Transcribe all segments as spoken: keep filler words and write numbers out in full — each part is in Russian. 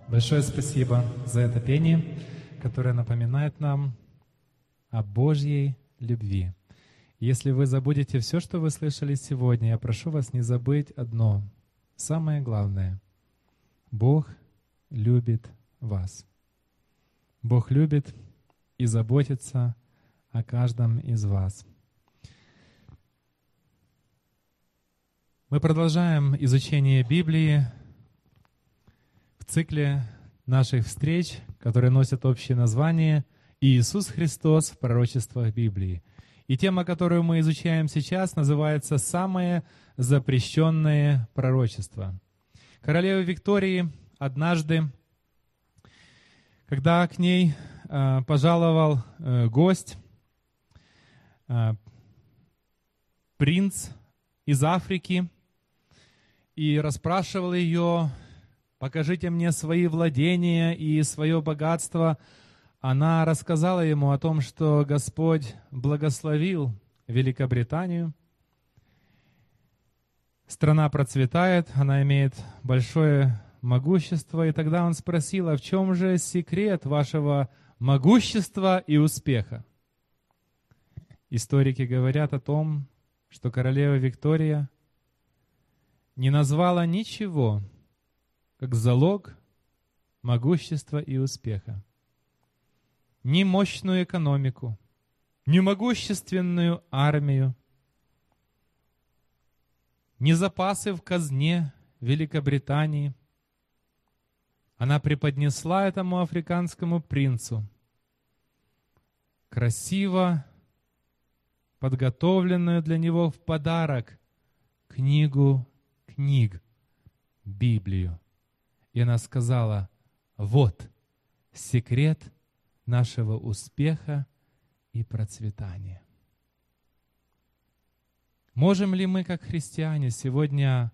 Большое спасибо за это пение, которое напоминает нам о Божьей любви. Если вы забудете все, что вы слышали сегодня, я прошу вас не забыть одно, самое главное. Бог любит вас. Бог любит и заботится о каждом из вас. Мы продолжаем изучение Библии в цикле наших встреч, которые носят общее название «Иисус Христос в пророчествах Библии». И тема, которую мы изучаем сейчас, называется «Самое запрещенное пророчество». Королеве Виктории однажды, когда к ней э, пожаловал э, гость, э, принц из Африки, и расспрашивал ее: «Покажите мне свои владения и свое богатство», она рассказала ему о том, что Господь благословил Великобританию. Страна процветает, она имеет большое могущество. И тогда он спросил: а в чем же секрет вашего могущества и успеха? Историки говорят о том, что королева Виктория не назвала ничего, как залог могущества и успеха. Ни мощную экономику, ни могущественную армию, ни запасы в казне Великобритании. Она преподнесла этому африканскому принцу красиво подготовленную для него в подарок книгу книг, Библию. И она сказала: вот секрет нашего успеха и процветания. Можем ли мы, как христиане, сегодня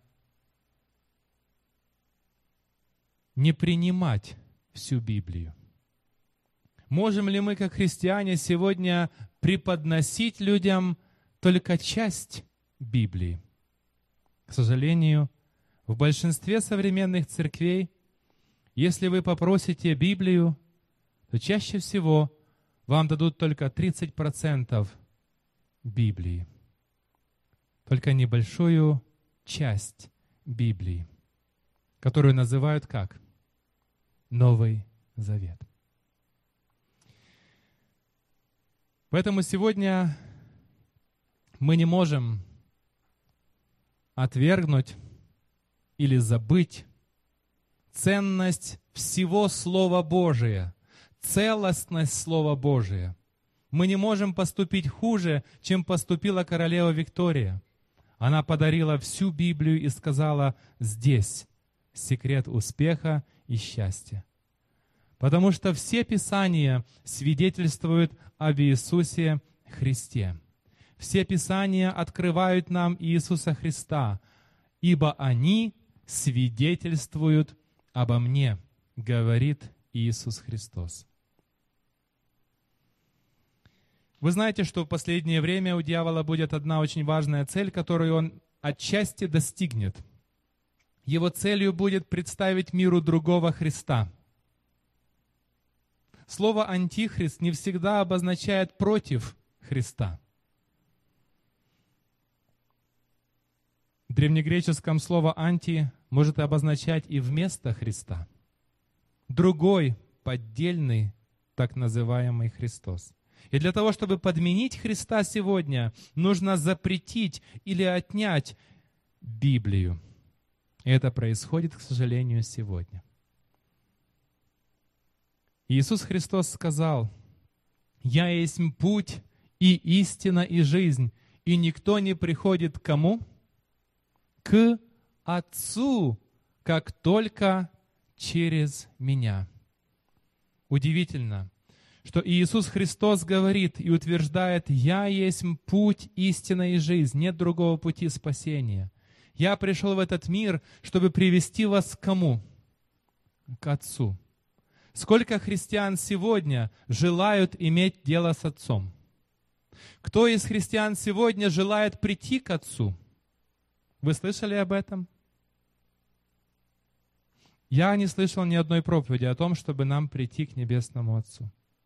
не принимать всю Библию? Можем ли мы, как христиане, сегодня преподносить людям только часть Библии? К сожалению, в большинстве современных церквей, если вы попросите Библию, то чаще всего вам дадут только тридцать процентов Библии, только небольшую часть Библии, которую называют как? Новый Завет. Поэтому сегодня мы не можем отвергнуть или забыть ценность всего Слова Божия, целостность Слова Божия. Мы не можем поступить хуже, чем поступила королева Виктория. Она подарила всю Библию и сказала: здесь секрет успеха и счастья. Потому что все Писания свидетельствуют об Иисусе Христе. Все Писания открывают нам Иисуса Христа, ибо они свидетельствуют обо мне, говорит Иисус Христос. Вы знаете, что в последнее время у дьявола будет одна очень важная цель, которую он отчасти достигнет. Его целью будет представить миру другого Христа. Слово «антихрист» не всегда обозначает «против Христа». В древнегреческом слово «анти» может обозначать и вместо Христа. Другой, поддельный, так называемый Христос. И для того, чтобы подменить Христа сегодня, нужно запретить или отнять Библию. И это происходит, к сожалению, сегодня. Иисус Христос сказал: «Я есть путь и истина и жизнь, и никто не приходит к кому? К Отцу, как только через Меня». Удивительно, что Иисус Христос говорит и утверждает: «Я есть путь, истина и жизнь, нет другого пути спасения. Я пришел в этот мир, чтобы привести вас к кому? К Отцу». Сколько христиан сегодня желают иметь дело с Отцом? Кто из христиан сегодня желает прийти к Отцу? Вы слышали об этом? Я не слышал ни одной проповеди о том, чтобы нам прийти к Небесному Отцу.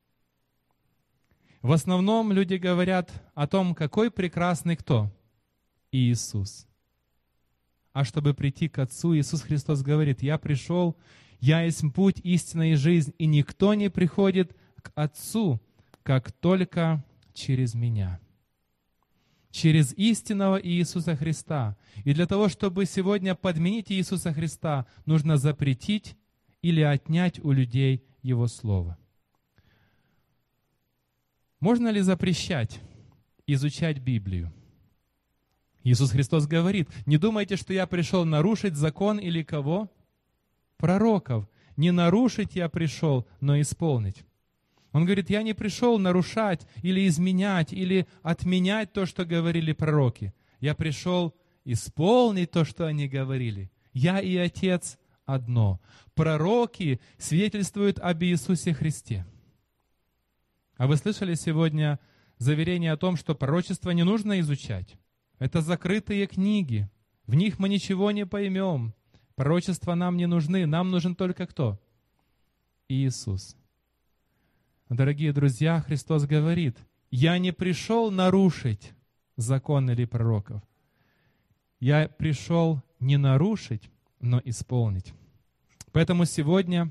В основном люди говорят о том, какой прекрасный кто? Иисус. А чтобы прийти к Отцу, Иисус Христос говорит: «Я пришел, я есть путь, истина и жизнь, и никто не приходит к Отцу, как только через Меня». Через истинного Иисуса Христа. И для того, чтобы сегодня подменить Иисуса Христа, нужно запретить или отнять у людей Его Слово. Можно ли запрещать изучать Библию? Иисус Христос говорит: «Не думайте, что я пришел нарушить закон или кого? Пророков. Не нарушить я пришел, но исполнить». Он говорит: «Я не пришел нарушать или изменять, или отменять то, что говорили пророки. Я пришел исполнить то, что они говорили. Я и Отец одно». Пророки свидетельствуют об Иисусе Христе. А вы слышали сегодня заверение о том, что пророчество не нужно изучать? Это закрытые книги. В них мы ничего не поймем. Пророчества нам не нужны. Нам нужен только кто? Иисус. Дорогие друзья, Христос говорит: «Я не пришел нарушить закон или пророков. Я пришел не нарушить, но исполнить». Поэтому сегодня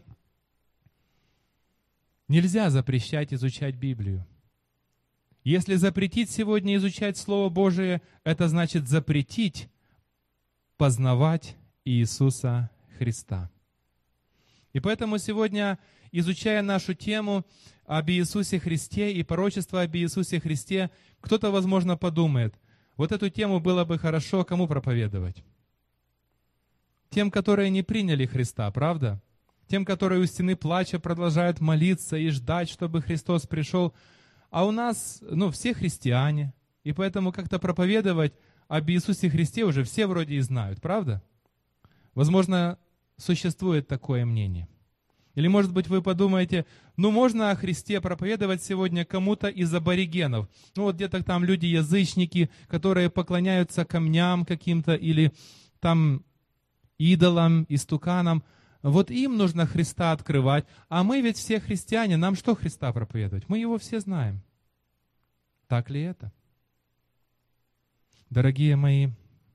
нельзя запрещать изучать Библию. Если запретить сегодня изучать Слово Божие, это значит запретить познавать Иисуса Христа. И поэтому сегодня, изучая нашу тему об Иисусе Христе и пророчество об Иисусе Христе, кто-то, возможно, подумает: вот эту тему было бы хорошо кому проповедовать? Тем, которые не приняли Христа, правда? Тем, которые у стены плача продолжают молиться и ждать, чтобы Христос пришел. А у нас, ну, все христиане, и поэтому как-то проповедовать об Иисусе Христе уже все вроде и знают, правда? Возможно, существует такое мнение. Или, может быть, вы подумаете: ну, можно о Христе проповедовать сегодня кому-то из аборигенов. Ну, вот где-то там люди-язычники, которые поклоняются камням каким-то или там идолам, истуканам. Вот им нужно Христа открывать. А мы ведь все христиане, нам что Христа проповедовать? Мы Его все знаем. Так ли это? Дорогие мои,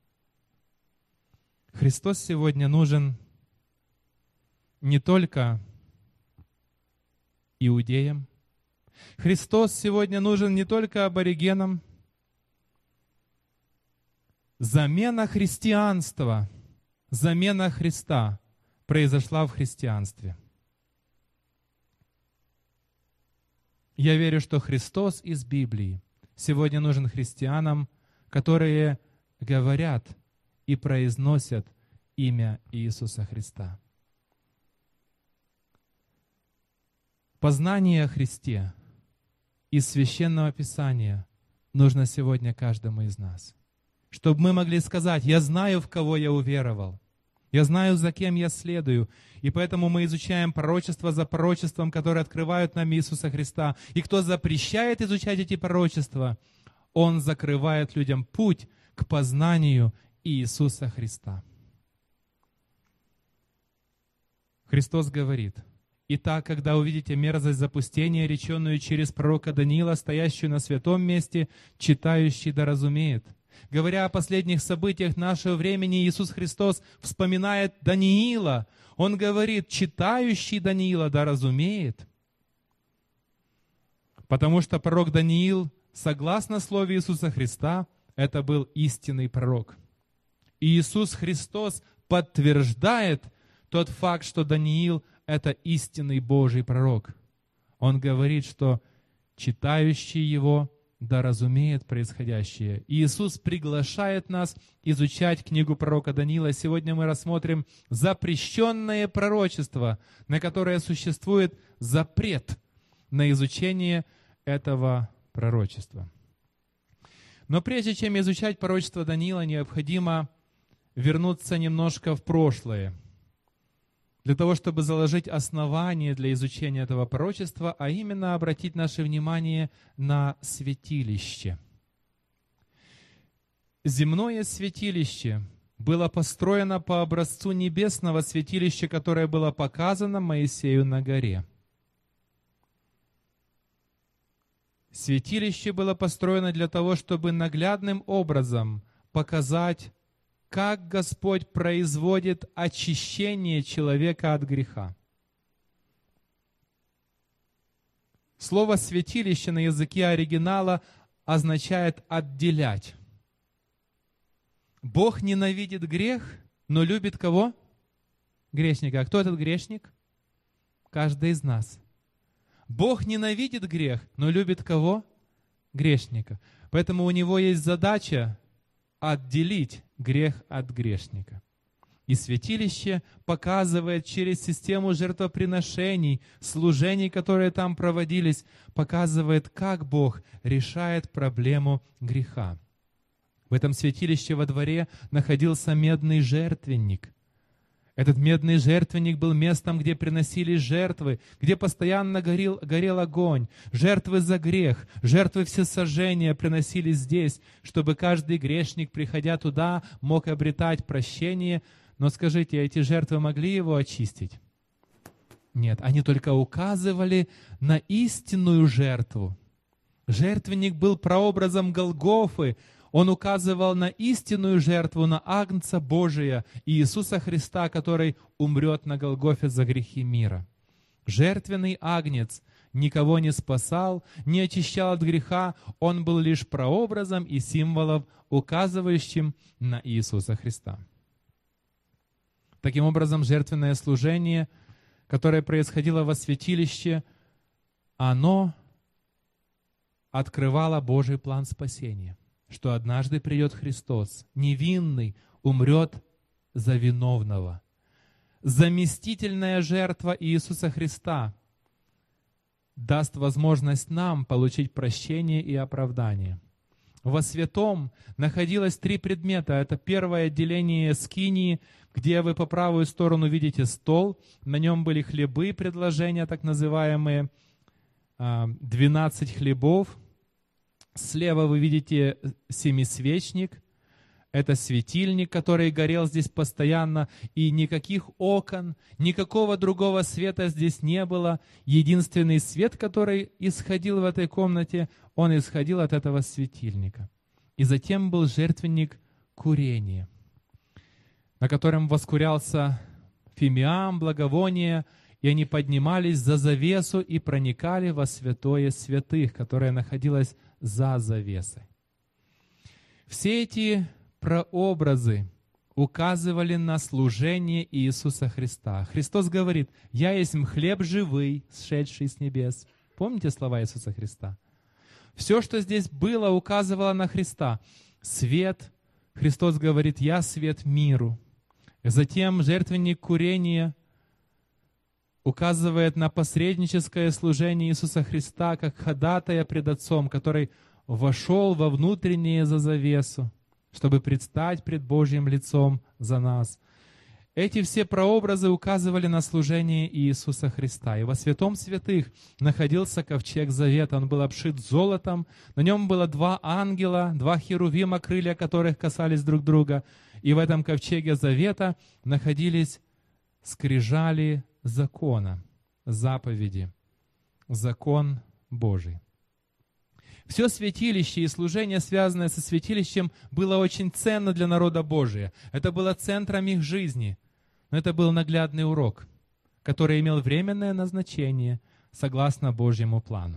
Христос сегодня нужен не только иудеям. Христос сегодня нужен не только аборигенам. Замена христианства, замена Христа произошла в христианстве. Я верю, что Христос из Библии сегодня нужен христианам, которые говорят и произносят имя Иисуса Христа. Познание о Христе из Священного Писания нужно сегодня каждому из нас, чтобы мы могли сказать: я знаю, в кого я уверовал, я знаю, за кем я следую, и поэтому мы изучаем пророчество за пророчеством, которые открывают нам Иисуса Христа. И кто запрещает изучать эти пророчества, он закрывает людям путь к познанию Иисуса Христа. Христос говорит: «Итак, когда увидите мерзость запустения, реченную через пророка Даниила, стоящую на святом месте, читающий да разумеет». Говоря о последних событиях нашего времени, Иисус Христос вспоминает Даниила. Он говорит: читающий Даниила да разумеет. Потому что пророк Даниил, согласно слову Иисуса Христа, это был истинный пророк. И Иисус Христос подтверждает тот факт, что Даниил — это истинный Божий пророк. Он говорит, что читающий его да разумеет происходящее. И Иисус приглашает нас изучать книгу пророка Даниила. Сегодня мы рассмотрим запрещенное пророчество, на которое существует запрет на изучение этого пророчества. Но прежде чем изучать пророчество Даниила, необходимо вернуться немножко в прошлое, для того, чтобы заложить основание для изучения этого пророчества, а именно обратить наше внимание на святилище. Земное святилище было построено по образцу небесного святилища, которое было показано Моисею на горе. Святилище было построено для того, чтобы наглядным образом показать, как Господь производит очищение человека от греха. Слово «святилище» на языке оригинала означает «отделять». Бог ненавидит грех, но любит кого? Грешника. А кто этот грешник? Каждый из нас. Бог ненавидит грех, но любит кого? Грешника. Поэтому у Него есть задача отделить грех от грешника. И святилище показывает через систему жертвоприношений, служений, которые там проводились, показывает, как Бог решает проблему греха. В этом святилище во дворе находился медный жертвенник. Этот медный жертвенник был местом, где приносились жертвы, где постоянно горел, горел огонь. Жертвы за грех, жертвы всесожжения приносились здесь, чтобы каждый грешник, приходя туда, мог обретать прощение. Но скажите, эти жертвы могли его очистить? Нет, они только указывали на истинную жертву. Жертвенник был прообразом Голгофы. Он указывал на истинную жертву, на Агнца Божия и Иисуса Христа, который умрет на Голгофе за грехи мира. Жертвенный Агнец никого не спасал, не очищал от греха. Он был лишь прообразом и символом, указывающим на Иисуса Христа. Таким образом, жертвенное служение, которое происходило во святилище, оно открывало Божий план спасения, что однажды придет Христос, невинный, умрет за виновного. Заместительная жертва Иисуса Христа даст возможность нам получить прощение и оправдание. Во святом находилось три предмета. Это первое отделение скинии, где вы по правую сторону видите стол. На нем были хлебы, предложения, так называемые, двенадцать хлебов. Слева вы видите семисвечник. Это светильник, который горел здесь постоянно, и никаких окон, никакого другого света здесь не было. Единственный свет, который исходил в этой комнате, он исходил от этого светильника. И затем был жертвенник курения, на котором воскурялся фимиам, благовоние, и они поднимались за завесу и проникали во святое святых, которое находилось за завесой. Все эти прообразы указывали на служение Иисуса Христа. Христос говорит: «Я есть хлеб живый, сшедший с небес». Помните слова Иисуса Христа? Все, что здесь было, указывало на Христа. Свет. Христос говорит: «Я свет миру». Затем жертвенник курения указывает на посредническое служение Иисуса Христа как ходатая пред Отцом, который вошел во внутреннее за завесу, чтобы предстать пред Божьим лицом за нас. Эти все прообразы указывали на служение Иисуса Христа. И во святом святых находился ковчег завета. Он был обшит золотом. На нем было два ангела, два херувима, крылья которых касались друг друга. И в этом ковчеге завета находились скрижали закона, заповеди, закон Божий. Все святилище и служение, связанное со святилищем, было очень ценно для народа Божия. Это было центром их жизни. Но это был наглядный урок, который имел временное назначение согласно Божьему плану.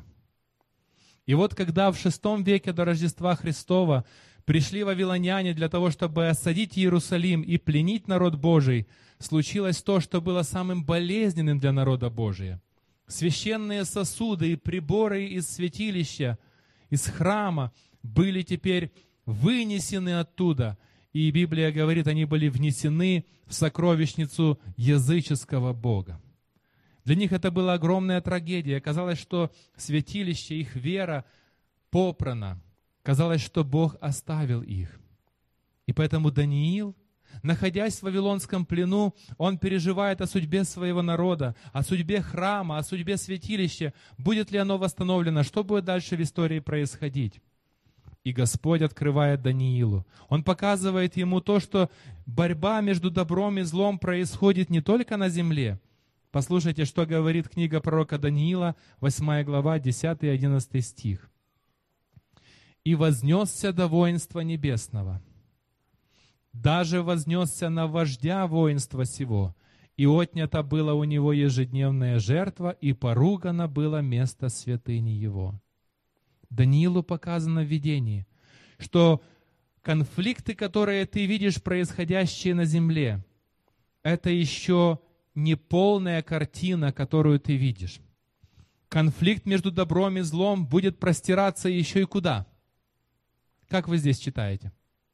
И вот когда в шестом веке до Рождества Христова пришли вавилоняне для того, чтобы осадить Иерусалим и пленить народ Божий, случилось то, что было самым болезненным для народа Божия. Священные сосуды и приборы из святилища, из храма были теперь вынесены оттуда. И Библия говорит, они были внесены в сокровищницу языческого бога. Для них это была огромная трагедия. Казалось, что святилище, их вера попрана. Казалось, что Бог оставил их. И поэтому Даниил, находясь в вавилонском плену, он переживает о судьбе своего народа, о судьбе храма, о судьбе святилища. Будет ли оно восстановлено? Что будет дальше в истории происходить? И Господь открывает Даниилу. Он показывает ему то, что борьба между добром и злом происходит не только на земле. Послушайте, что говорит книга пророка Даниила, восьмая глава, десятый и одиннадцатый стих. «И вознесся до воинства небесного, даже вознесся на вождя воинства сего, и отнято было у него ежедневная жертва, и поругано было место святыни его». Даниилу показано в видении, что конфликты, которые ты видишь, происходящие на земле, это еще не полная картина, которую ты видишь. Конфликт между добром и злом будет простираться еще и куда? Как вы здесь читаете?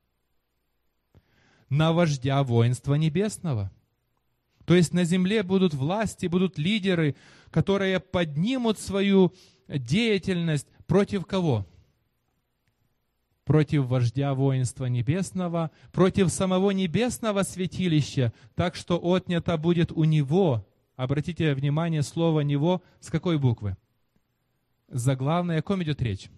На вождя воинства небесного. То есть на земле будут власти, будут лидеры, которые поднимут свою деятельность против кого? Против вождя воинства небесного, против самого небесного святилища, так что отнято будет у него. Обратите внимание, слово «него» с какой буквы? Заглавное, о ком идет речь?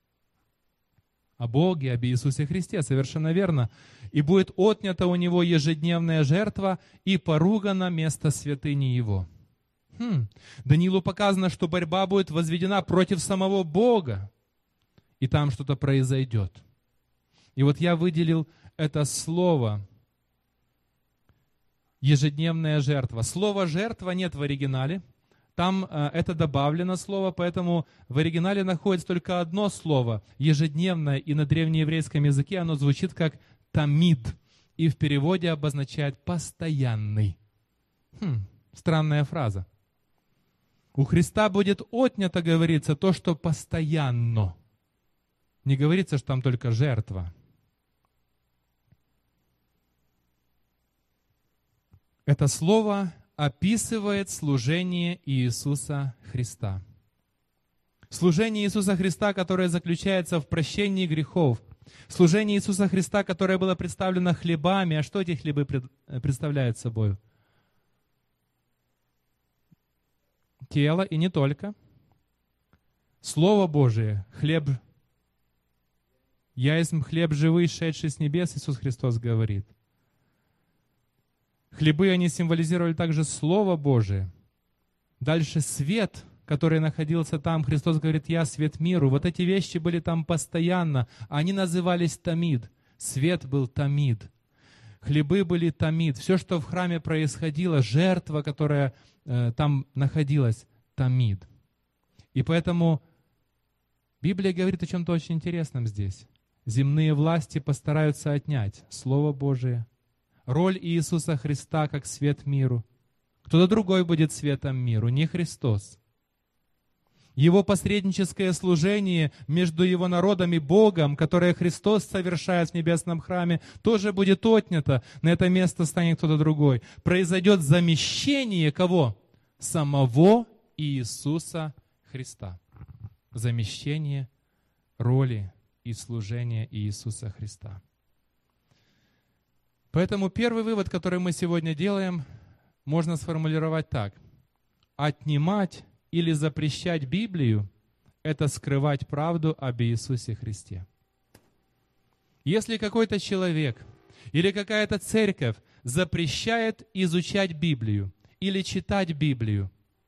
О Боге, об Иисусе Христе, совершенно верно. «И будет отнята у него ежедневная жертва, и поругано место святыни его». Хм. Даниилу показано, что борьба будет возведена против самого Бога, и там что-то произойдет. И вот я выделил это слово «ежедневная жертва». Слово «жертва» нет в оригинале. Там э, это добавлено слово, поэтому в оригинале находится только одно слово «ежедневное», и на древнееврейском языке оно звучит как «тамид», и в переводе обозначает «постоянный». Хм, странная фраза. У Христа будет отнято, говорится, то, что постоянно. Не говорится, что там только жертва. Это слово описывает служение Иисуса Христа. Служение Иисуса Христа, которое заключается в прощении грехов. Служение Иисуса Христа, которое было представлено хлебами. А что эти хлебы представляют собой? Тело, и не только. Слово Божие, хлеб. «Я есть хлеб живый, шедший с небес», Иисус Христос говорит. Хлебы, они символизировали также Слово Божие. Дальше свет, который находился там. Христос говорит: «Я свет миру». Вот эти вещи были там постоянно. Они назывались тамид. Свет был тамид. Хлебы были тамид. Все, что в храме происходило, жертва, которая э, там находилась, тамид. И поэтому Библия говорит о чем-то очень интересном здесь. Земные власти постараются отнять Слово Божие, роль Иисуса Христа как свет миру. Кто-то другой будет светом миру, не Христос. Его посредническое служение между Его народом и Богом, которое Христос совершает в небесном храме, тоже будет отнято. На это место станет кто-то другой. Произойдет замещение кого? Самого Иисуса Христа. Замещение роли и служения Иисуса Христа. Поэтому первый вывод, который мы сегодня делаем, можно сформулировать так. Отнимать или запрещать Библию – это скрывать правду об Иисусе Христе. Если какой-то человек или какая-то церковь запрещает изучать Библию или читать Библию,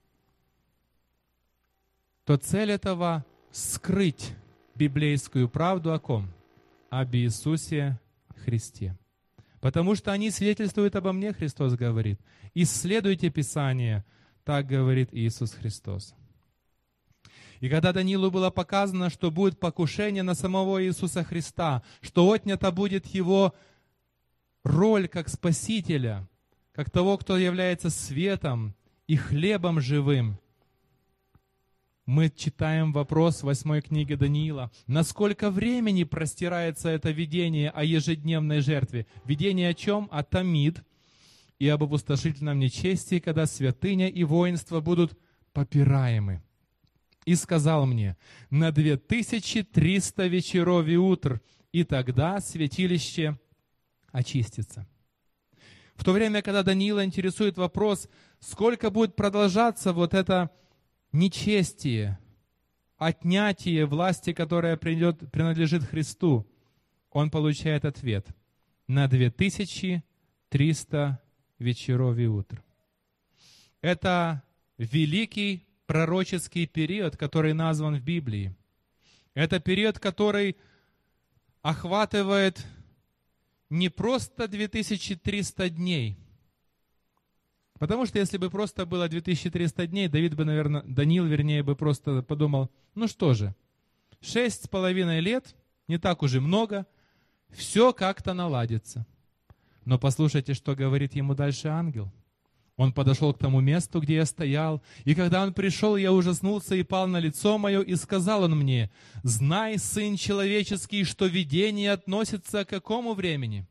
то цель этого – скрыть библейскую правду о ком? Об Иисусе Христе. Потому что они свидетельствуют обо мне, Христос говорит. Исследуйте Писание, так говорит Иисус Христос. И когда Даниилу было показано, что будет покушение на самого Иисуса Христа, что отнята будет Его роль как Спасителя, как того, кто является светом и хлебом живым, мы читаем вопрос в восьмой книге Даниила. Насколько времени простирается это видение о ежедневной жертве? Видение о чем? О тамид и об опустошительном нечестии, когда святыня и воинство будут попираемы. И сказал мне: на две тысячи триста вечеров и утр, и тогда святилище очистится. В то время, когда Даниила интересует вопрос, сколько будет продолжаться вот это нечестие, отнятие власти, которая придет, принадлежит Христу, он получает ответ на две тысячи триста вечеров и утр. Это великий пророческий период, который назван в Библии. Это период, который охватывает не просто две тысячи триста дней. Потому что если бы просто было две тысячи триста дней, Давид бы, наверное, Даниил, вернее, бы просто подумал, ну что же, шесть с половиной лет, не так уж и много, все как-то наладится. Но послушайте, что говорит ему дальше ангел. Он подошел к тому месту, где я стоял, и когда он пришел, я ужаснулся и пал на лицо мое, и сказал он мне: «Знай, сын человеческий, что видение относится к какому времени?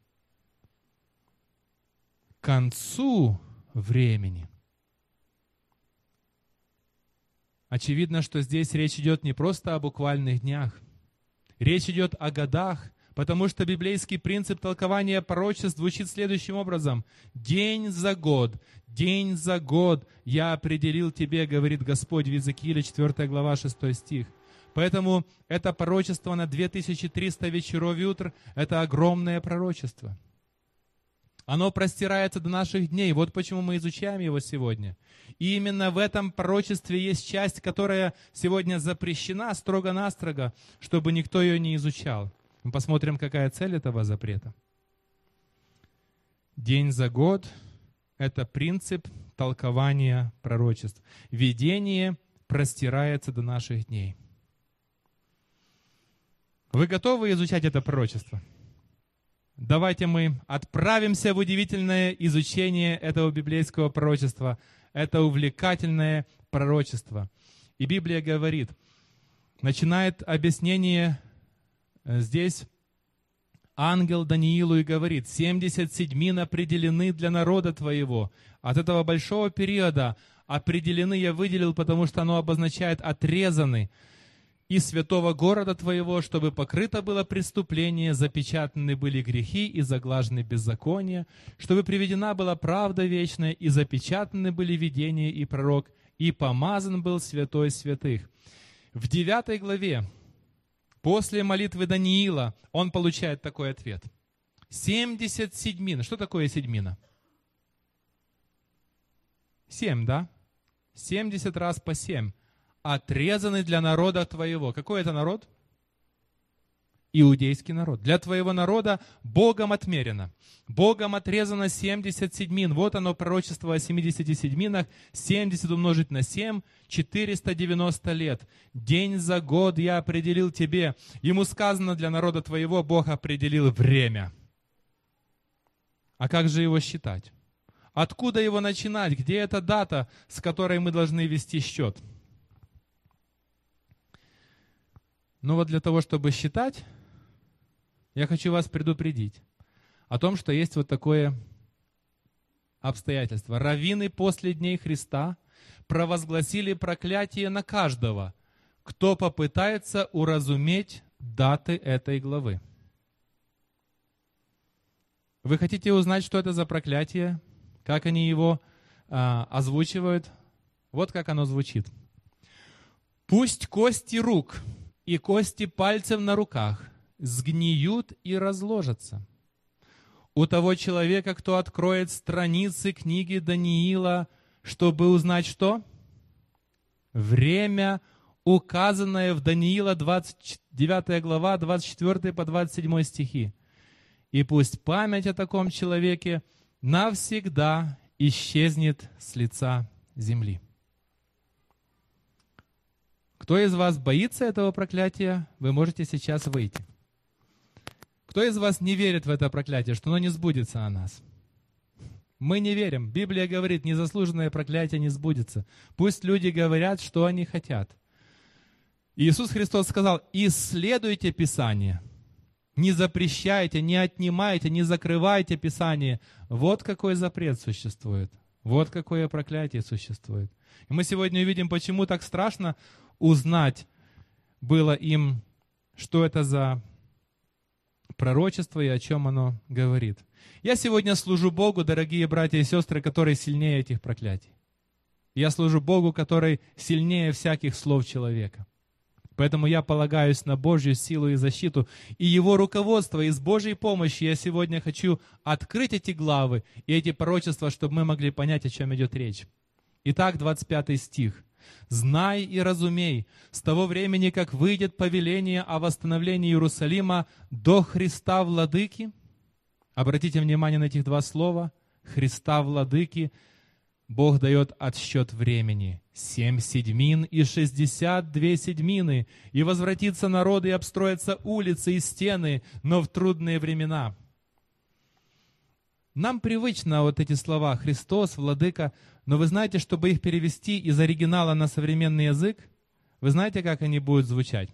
К концу времени». Очевидно, что здесь речь идет не просто о буквальных днях. Речь идет о годах, потому что библейский принцип толкования пророчеств звучит следующим образом. «День за год, день за год я определил тебе, говорит Господь» в Иезекииле четвёртая глава, шестой стих. Поэтому это пророчество на две тысячи триста вечеров и утр – это огромное пророчество. Оно простирается до наших дней. Вот почему мы изучаем его сегодня. И именно в этом пророчестве есть часть, которая сегодня запрещена строго-настрого, чтобы никто ее не изучал. Мы посмотрим, какая цель этого запрета. День за год – это принцип толкования пророчеств. Видение простирается до наших дней. Вы готовы изучать это пророчество? Давайте мы отправимся в удивительное изучение этого библейского пророчества. Это увлекательное пророчество. И Библия говорит, начинает объяснение здесь ангел Даниилу и говорит: «семьдесят седьмин определены для народа твоего». От этого большого периода определены я выделил, потому что оно обозначает отрезаны. «И святого города твоего, чтобы покрыто было преступление, запечатаны были грехи и заглажены беззакония, чтобы приведена была правда вечная, и запечатаны были видения и пророк, и помазан был святой святых». В девятой главе, после молитвы Даниила, он получает такой ответ. семьдесят седьмин. Что такое седьмина? Семь, да? семьдесят раз по семь. Отрезаны для народа твоего. Какой это народ? Иудейский народ. Для твоего народа Богом отмерено. Богом отрезано семьдесят седьмин. Вот оно, пророчество о семидесяти седьминах. семьдесят умножить на семь, четыреста девяносто лет. День за год я определил тебе. Ему сказано, для народа твоего Бог определил время. А как же его считать? Откуда его начинать? Где эта дата, с которой мы должны вести счет? Ну вот для того, чтобы считать, я хочу вас предупредить о том, что есть вот такое обстоятельство. Раввины после дней Христа провозгласили проклятие на каждого, кто попытается уразуметь даты этой главы. Вы хотите узнать, что это за проклятие? Как они его а, озвучивают? Вот как оно звучит. «Пусть кости рук и кости пальцев на руках сгниют и разложатся. У того человека, кто откроет страницы книги Даниила, чтобы узнать что? Время, указанное в Даниила, двадцать девятая глава, двадцать четвёртый по двадцать седьмой стихи. И пусть память о таком человеке навсегда исчезнет с лица земли». Кто из вас боится этого проклятия, вы можете сейчас выйти. Кто из вас не верит в это проклятие, что оно не сбудется на нас? Мы не верим. Библия говорит, незаслуженное проклятие не сбудется. Пусть люди говорят, что они хотят. Иисус Христос сказал: исследуйте Писание. Не запрещайте, не отнимайте, не закрывайте Писание. Вот какой запрет существует. Вот какое проклятие существует. И мы сегодня увидим, почему так страшно узнать было им, что это за пророчество и о чем оно говорит. Я сегодня служу Богу, дорогие братья и сестры, который сильнее этих проклятий. Я служу Богу, который сильнее всяких слов человека. Поэтому я полагаюсь на Божью силу и защиту, и Его руководство, и с Божьей помощью я сегодня хочу открыть эти главы и эти пророчества, чтобы мы могли понять, о чем идет речь. Итак, двадцать пятый стих. «Знай и разумей, с того времени, как выйдет повеление о восстановлении Иерусалима до Христа Владыки». Обратите внимание на этих два слова. «Христа Владыки». Бог дает отсчет времени. Семь седьмин и шестьдесят две седьмины. И возвратится народ, и обстроятся улицы и стены, но в трудные времена. Нам привычно вот эти слова «Христос», «Владыка», но вы знаете, чтобы их перевести из оригинала на современный язык, вы знаете, как они будут звучать?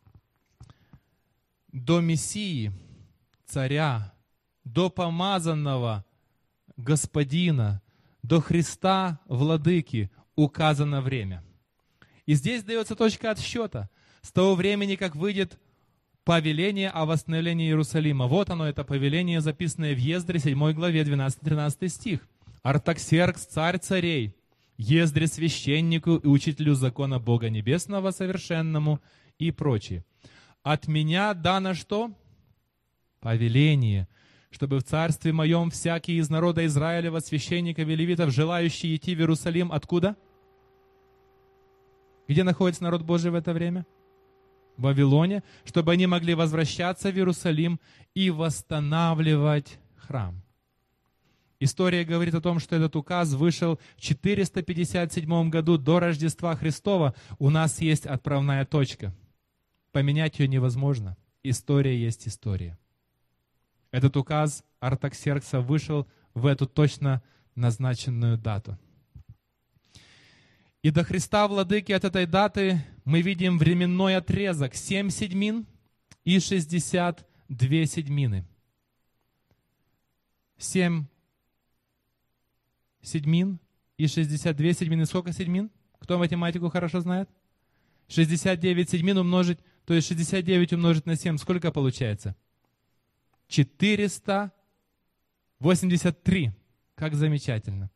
До Мессии, Царя, до помазанного Господина, до Христа, Владыки, указано время. И здесь дается точка отсчета. С того времени, как выйдет повеление о восстановлении Иерусалима. Вот оно, это повеление, записанное в Ездре, седьмой главе, двенадцатый-тринадцатый стих. «Артаксеркс, царь царей, Ездре священнику и учителю закона Бога Небесного совершенному» и прочее. «От меня дано что? Повеление, чтобы в царстве моем всякий из народа Израилева, священников и левитов, желающий идти в Иерусалим». Откуда? Где находится народ Божий в это время? В Вавилоне, чтобы они могли возвращаться в Иерусалим и восстанавливать храм. История говорит о том, что этот указ вышел в четыреста пятьдесят седьмом году до Рождества Христова. У нас есть отправная точка. Поменять ее невозможно. История есть история. Этот указ Артаксеркса вышел в эту точно назначенную дату. И до Христа Владыки от этой даты мы видим временной отрезок семь седьмин и шестьдесят две седьмины. семь седьмин и шестьдесят две седьмины. Сколько седьмин? Кто математику хорошо знает? шестьдесят девять седьмин умножить, то есть шестьдесят девять умножить на семь, сколько получается? четыреста восемьдесят три. Как замечательно.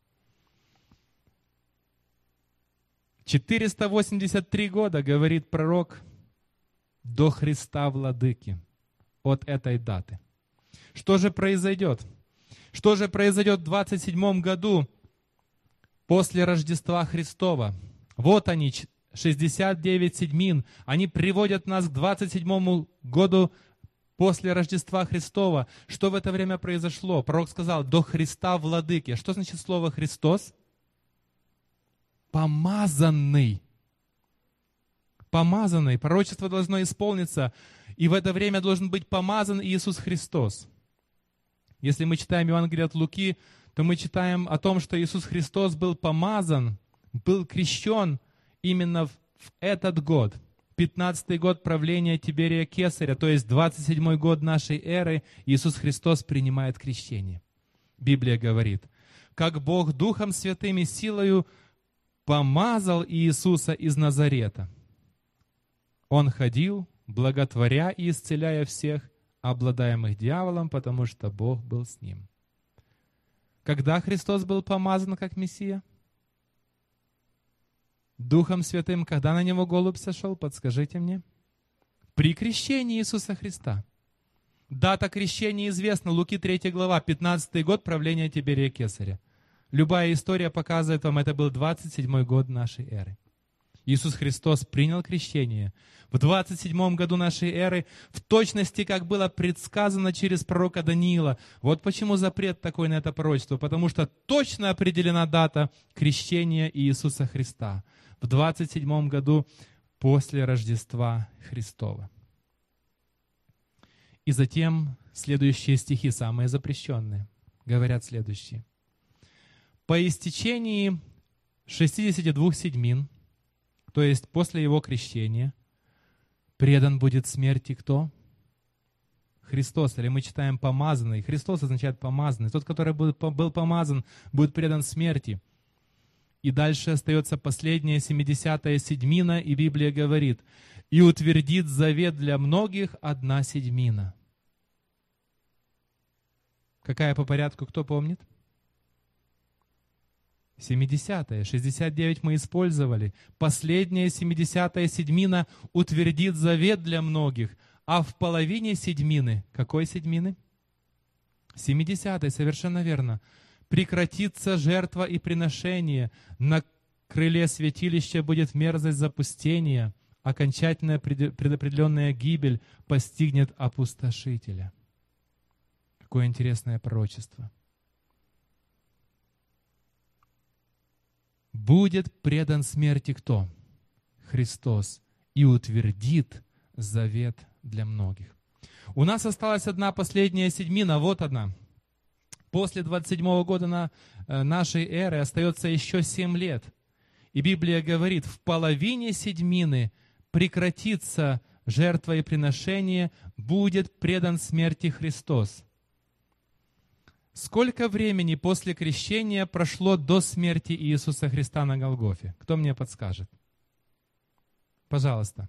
четыреста восемьдесят три года, говорит пророк, до Христа Владыки, от этой даты. Что же произойдет? Что же произойдет в двадцать седьмом году после Рождества Христова? Вот они, шестьдесят девять седьмин. Они приводят нас к двадцать седьмому году после Рождества Христова. Что в это время произошло? Пророк сказал, до Христа Владыки. Что значит слово «Христос»? Помазанный. Помазанный. Пророчество должно исполниться. И в это время должен быть помазан Иисус Христос. Если мы читаем Евангелие от Луки, то мы читаем о том, что Иисус Христос был помазан, был крещен именно в этот год. пятнадцатый год правления Тиберия Кесаря, то есть двадцать седьмой год нашей эры, Иисус Христос принимает крещение. Библия говорит, как Бог Духом Святым и силою помазал Иисуса из Назарета. Он ходил, благотворя и исцеляя всех, обладаемых дьяволом, потому что Бог был с ним. Когда Христос был помазан как Мессия? Духом Святым, когда на него голубь сошел, подскажите мне. При крещении Иисуса Христа. Дата крещения известна, Луки третья глава, пятнадцатый год правления Тиберия Кесаря. Любая история показывает вам, это был двадцать седьмой год нашей эры. Иисус Христос принял крещение в двадцать седьмом году нашей эры, в точности, как было предсказано через пророка Даниила. Вот почему запрет такой на это пророчество, потому что точно определена дата крещения Иисуса Христа в двадцать седьмом году после Рождества Христова. И затем следующие стихи, самые запрещенные, говорят следующие. По истечении шестидесяти двух седьмин, то есть после его крещения, предан будет смерти кто? Христос. Или мы читаем помазанный. Христос означает помазанный. Тот, который был, был помазан, будет предан смерти. И дальше остается последняя семидесятая седьмина, и Библия говорит, и утвердит завет для многих одна седьмина. Какая по порядку, кто помнит? Семидесятая. Шестьдесят девять мы использовали. Последняя семидесятая седьмина утвердит завет для многих. А в половине седьмины, какой седьмины? Семидесятой, совершенно верно. Прекратится жертва и приношение. На крыле святилища будет мерзость запустения. Окончательная предопределенная гибель постигнет опустошителя. Какое интересное пророчество. Будет предан смерти кто? Христос. И утвердит завет для многих. У нас осталась одна последняя седьмина, вот одна. После двадцать седьмого года на, э, нашей эры остается еще семь лет. И Библия говорит, в половине седьмины прекратится жертва и приношение, будет предан смерти Христос. Сколько времени после крещения прошло до смерти Иисуса Христа на Голгофе? Кто мне подскажет? Пожалуйста.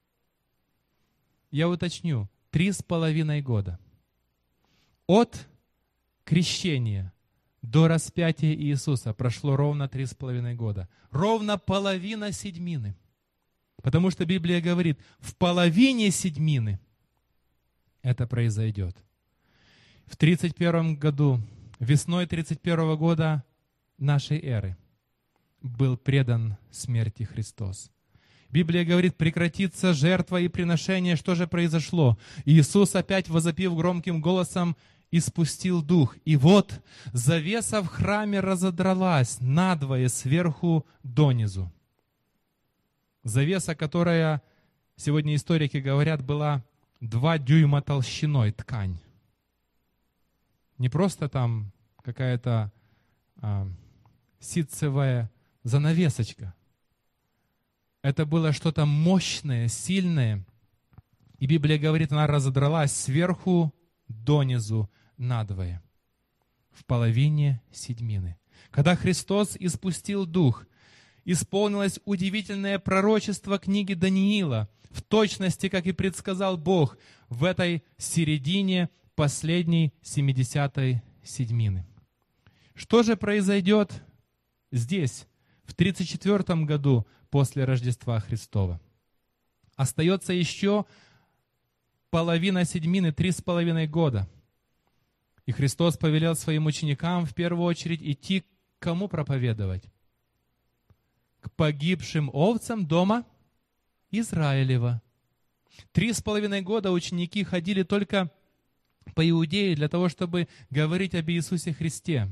Я уточню. Три с половиной года. От крещения до распятия Иисуса прошло ровно три с половиной года. Ровно половина седьмины. Потому что Библия говорит, в половине седьмины это произойдет. В тридцать первом году, весной тридцать первого года нашей эры был предан смерти Христос. Библия говорит, прекратится жертва и приношение. Что же произошло? Иисус опять, возопив громким голосом, испустил дух. И вот завеса в храме разодралась надвое сверху донизу. Завеса, которая, сегодня историки говорят, была два дюйма толщиной ткань. Не просто там какая-то а, ситцевая занавесочка. Это было что-то мощное, сильное. И Библия говорит, она разодралась сверху донизу надвое, в половине седьмины. Когда Христос испустил дух, исполнилось удивительное пророчество книги Даниила, в точности, как и предсказал Бог, в этой середине последней семидесятой седьмины. Что же произойдет здесь, в тридцать четвёртом году после Рождества Христова? Остается еще половина седьмины, три с половиной года. И Христос повелел своим ученикам в первую очередь идти к кому проповедовать? К погибшим овцам дома Израилева. Три с половиной года ученики ходили только по Иудее для того, чтобы говорить об Иисусе Христе.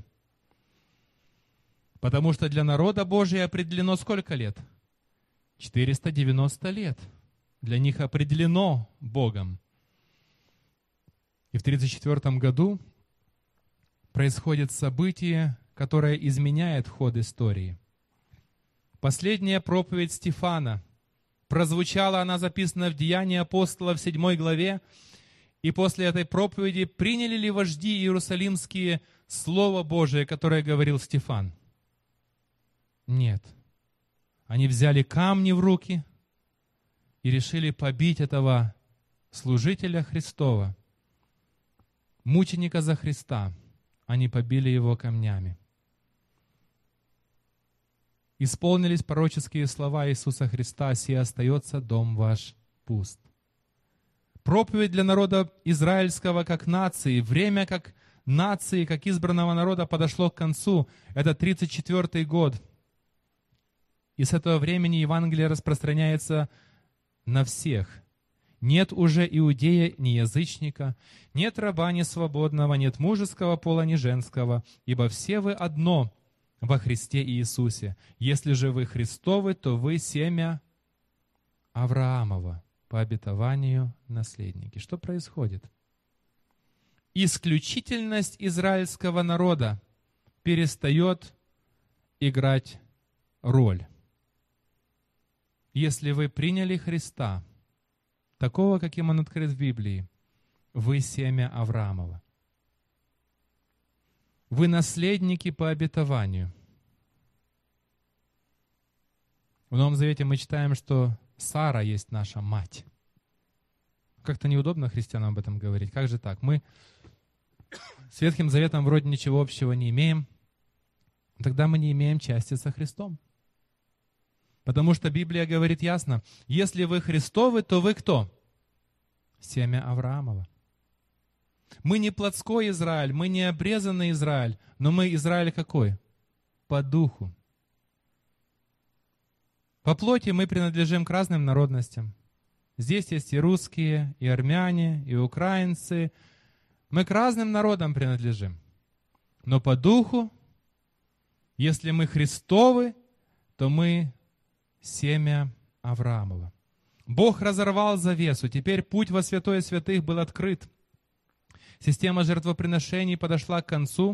Потому что для народа Божия определено сколько лет? четыреста девяносто лет. Для них определено Богом. И в тридцать четвёртом году происходит событие, которое изменяет ход истории. Последняя проповедь Стефана. Прозвучала она, записана в Деянии апостолов в седьмой главе. И после этой проповеди приняли ли вожди иерусалимские Слово Божие, которое говорил Стефан? Нет. Они взяли камни в руки и решили побить этого служителя Христова, мученика за Христа. Они побили его камнями. Исполнились пророческие слова Иисуса Христа: «Сие остается дом ваш пуст». Проповедь для народа израильского как нации, время как нации, как избранного народа подошло к концу. Это тридцать четвёртый год. И с этого времени Евангелие распространяется на всех. Нет уже иудея, ни язычника, нет раба, ни свободного, нет мужеского пола, ни женского, ибо все вы одно во Христе Иисусе. Если же вы Христовы, то вы семя Авраамова, по обетованию наследники. Что происходит? Исключительность израильского народа перестает играть роль. Если вы приняли Христа, такого, каким Он открыт в Библии, вы семя Авраамова. Вы наследники по обетованию. В Новом Завете мы читаем, что Сара есть наша мать. Как-то неудобно христианам об этом говорить. Как же так? Мы с Ветхим Заветом вроде ничего общего не имеем, тогда мы не имеем части со Христом. Потому что Библия говорит ясно, если вы Христовы, то вы кто? Семя Авраамова. Мы не плотской Израиль, мы не обрезанный Израиль, но мы Израиль какой? По духу. По плоти мы принадлежим к разным народностям. Здесь есть и русские, и армяне, и украинцы. Мы к разным народам принадлежим. Но по духу, если мы Христовы, то мы семя Авраамова. Бог разорвал завесу, теперь путь во святое святых был открыт. Система жертвоприношений подошла к концу.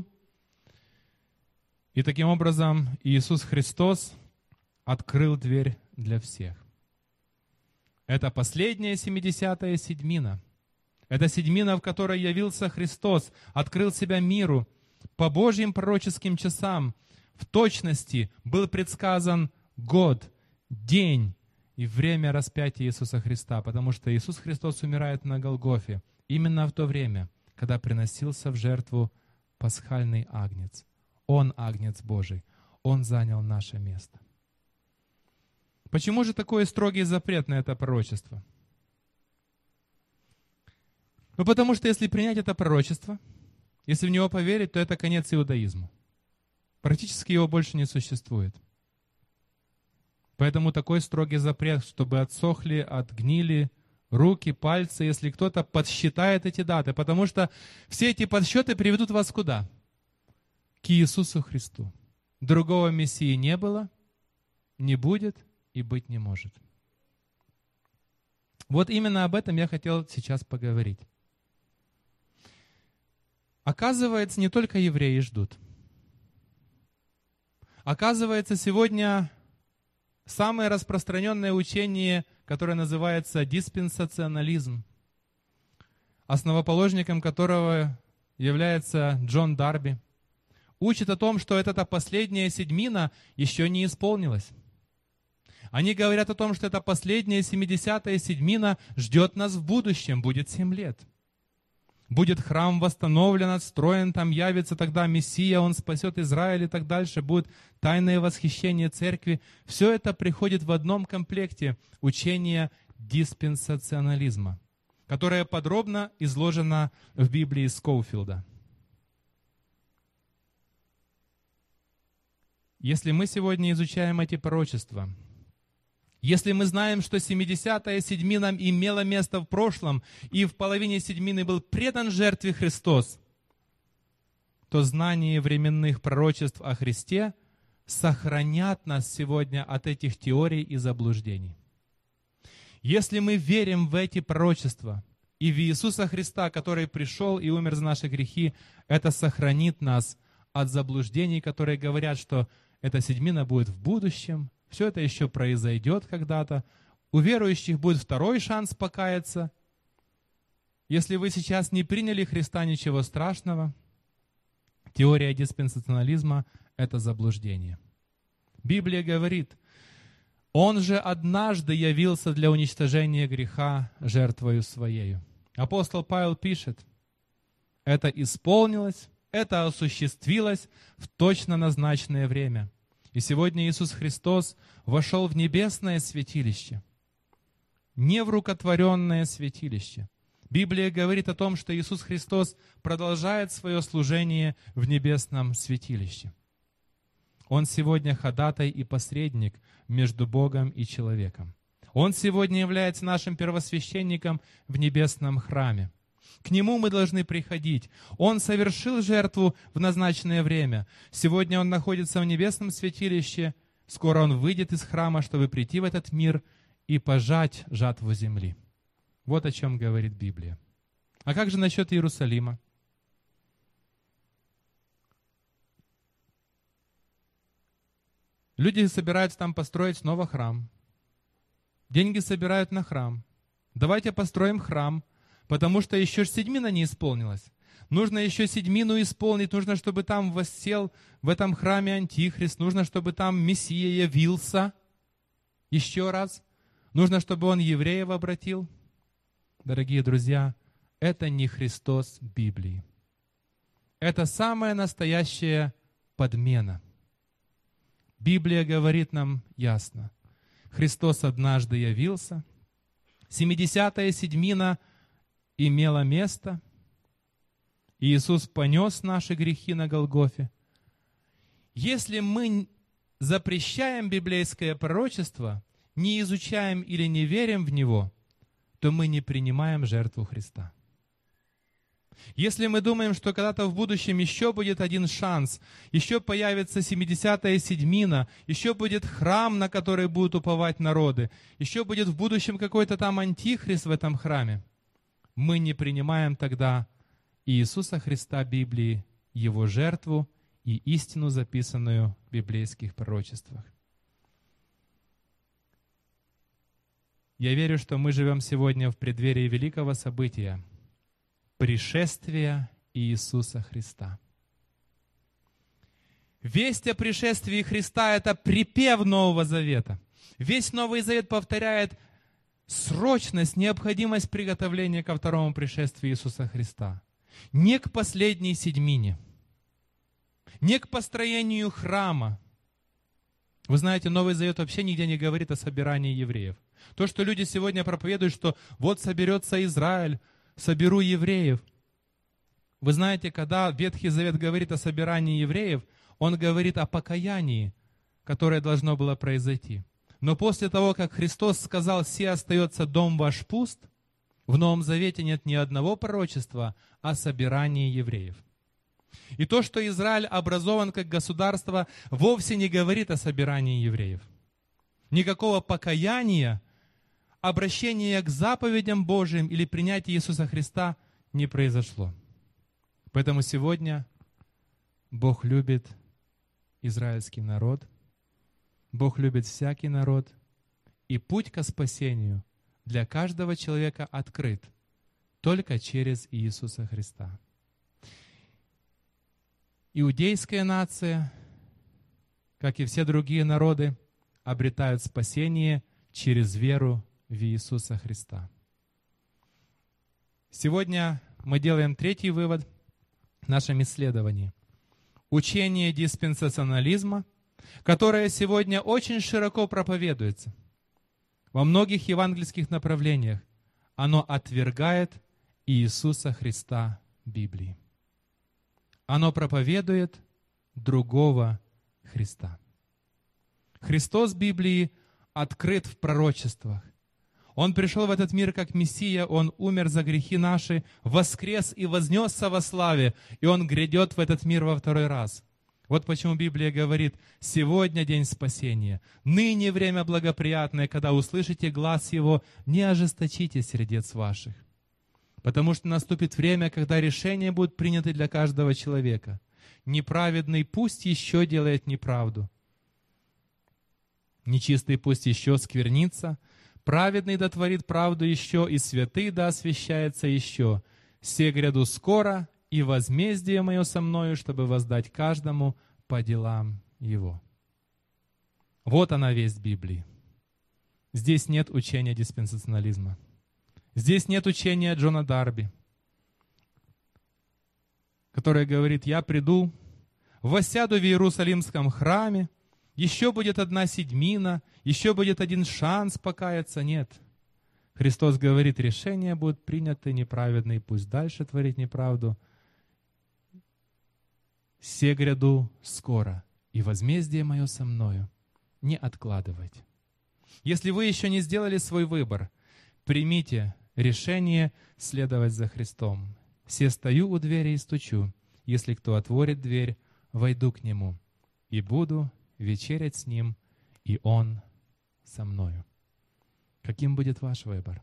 И таким образом Иисус Христос открыл дверь для всех. Это последняя семидесятая седьмина. Это седьмина, в которой явился Христос, открыл себя миру. По Божьим пророческим часам в точности был предсказан год, день и время распятия Иисуса Христа, потому что Иисус Христос умирает на Голгофе именно в то время, когда приносился в жертву пасхальный агнец. Он агнец Божий, Он занял наше место. Почему же такой строгий запрет на это пророчество? Ну, потому что если принять это пророчество, если в него поверить, то это конец иудаизму. Практически его больше не существует. Поэтому такой строгий запрет, чтобы отсохли, отгнили руки, пальцы, если кто-то подсчитает эти даты. Потому что все эти подсчеты приведут вас куда? К Иисусу Христу. Другого Мессии не было, не будет и быть не может. Вот именно об этом я хотел сейчас поговорить. Оказывается, не только евреи ждут. Оказывается, сегодня самое распространенное учение, которое называется диспенсационализм, основоположником которого является Джон Дарби, учит о том, что эта последняя седьмина еще не исполнилась. Они говорят о том, что эта последняя семидесятая седьмина ждет нас в будущем, будет семь лет. Будет храм восстановлен, отстроен, там явится тогда Мессия, Он спасет Израиль и так дальше. Будет тайное восхищение церкви. Все это приходит в одном комплекте учения диспенсационализма, которое подробно изложено в Библии Скоуфилда. Если мы сегодня изучаем эти пророчества, если мы знаем, что семидесятая седьмина имела место в прошлом, и в половине седьмины был предан жертве Христос, то знание временных пророчеств о Христе сохранят нас сегодня от этих теорий и заблуждений. Если мы верим в эти пророчества и в Иисуса Христа, который пришел и умер за наши грехи, это сохранит нас от заблуждений, которые говорят, что эта седьмина будет в будущем, все это еще произойдет когда-то. У верующих будет второй шанс покаяться. Если вы сейчас не приняли Христа, ничего страшного. Теория диспенсационализма – это заблуждение. Библия говорит, Он же однажды явился для уничтожения греха жертвою Своею. Апостол Павел пишет, это исполнилось, это осуществилось в точно назначенное время. И сегодня Иисус Христос вошел в небесное святилище, не в рукотворенное святилище. Библия говорит о том, что Иисус Христос продолжает свое служение в небесном святилище. Он сегодня ходатай и посредник между Богом и человеком. Он сегодня является нашим первосвященником в небесном храме. К Нему мы должны приходить. Он совершил жертву в назначенное время. Сегодня Он находится в небесном святилище. Скоро Он выйдет из храма, чтобы прийти в этот мир и пожать жатву земли. Вот о чем говорит Библия. А как же насчет Иерусалима? Люди собираются там построить снова храм. Деньги собирают на храм. Давайте построим храм, потому что еще седьмина не исполнилась. Нужно еще седьмину исполнить, нужно, чтобы там воссел в этом храме Антихрист, нужно, чтобы там Мессия явился. Еще раз. Нужно, чтобы он евреев обратил. Дорогие друзья, это не Христос Библии. Это самая настоящая подмена. Библия говорит нам ясно. Христос однажды явился, семидесятая седьмина имела место, и Иисус понес наши грехи на Голгофе. Если мы запрещаем библейское пророчество, не изучаем или не верим в него, то мы не принимаем жертву Христа. Если мы думаем, что когда-то в будущем еще будет один шанс, еще появится семидесятая седьмина, еще будет храм, на который будут уповать народы, еще будет в будущем какой-то там антихрист в этом храме, мы не принимаем тогда Иисуса Христа Библии, Его жертву и истину, записанную в библейских пророчествах. Я верю, что мы живем сегодня в преддверии великого события — пришествия Иисуса Христа. Весть о пришествии Христа — это припев Нового Завета. Весь Новый Завет повторяет срочность, необходимость приготовления ко второму пришествию Иисуса Христа. Не к последней седьмине, не к построению храма. Вы знаете, Новый Завет вообще нигде не говорит о собирании евреев. То, что люди сегодня проповедуют, что вот соберется Израиль, соберу евреев. Вы знаете, когда Ветхий Завет говорит о собирании евреев, он говорит о покаянии, которое должно было произойти. Но после того, как Христос сказал: «Се остается дом ваш пуст», в Новом Завете нет ни одного пророчества о собирании евреев. И то, что Израиль образован как государство, вовсе не говорит о собирании евреев. Никакого покаяния, обращения к заповедям Божьим или принятия Иисуса Христа не произошло. Поэтому сегодня Бог любит израильский народ, Бог любит всякий народ, и путь ко спасению для каждого человека открыт только через Иисуса Христа. Иудейская нация, как и все другие народы, обретают спасение через веру в Иисуса Христа. Сегодня мы делаем третий вывод в нашем исследовании. Учение диспенсационализма, которое сегодня очень широко проповедуется во многих евангельских направлениях, оно отвергает Иисуса Христа Библии. Оно проповедует другого Христа. Христос Библии открыт в пророчествах. Он пришел в этот мир как Мессия, Он умер за грехи наши, воскрес и вознесся во славе, и Он грядет в этот мир во второй раз. Вот почему Библия говорит: «Сегодня день спасения, ныне время благоприятное, когда услышите глас Его, не ожесточите сердец ваших». Потому что наступит время, когда решения будут приняты для каждого человека. Неправедный пусть еще делает неправду, нечистый пусть еще сквернится, праведный да творит правду еще, и святый да освящается еще. Се гряду скоро, и возмездие мое со мною, чтобы воздать каждому по делам его». Вот она весть Библии. Здесь нет учения диспенсационализма. Здесь нет учения Джона Дарби, которое говорит: «Я приду, воссяду в Иерусалимском храме, еще будет одна седьмина, еще будет один шанс покаяться». Нет. Христос говорит: решения будут приняты неправедные, пусть дальше творить неправду. «Се гряду скоро, и возмездие мое со мною». Не откладывайте. Если вы еще не сделали свой выбор, примите решение следовать за Христом. «Се стою у двери и стучу. Если кто отворит дверь, войду к нему, и буду вечерять с ним, и он со мною». Каким будет ваш выбор?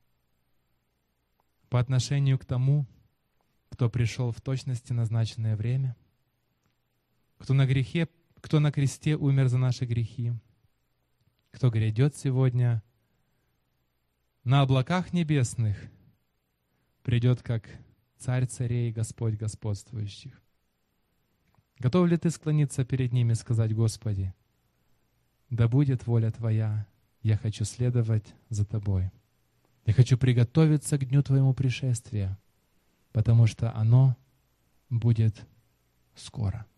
По отношению к тому, кто пришел в точности назначенное время, кто на грехе, кто на кресте умер за наши грехи, кто грядет сегодня на облаках небесных, придет как Царь царей и Господь господствующих. Готов ли ты склониться перед ним и сказать: «Господи, да будет воля Твоя, я хочу следовать за Тобой. Я хочу приготовиться к дню Твоему пришествия, потому что оно будет скоро».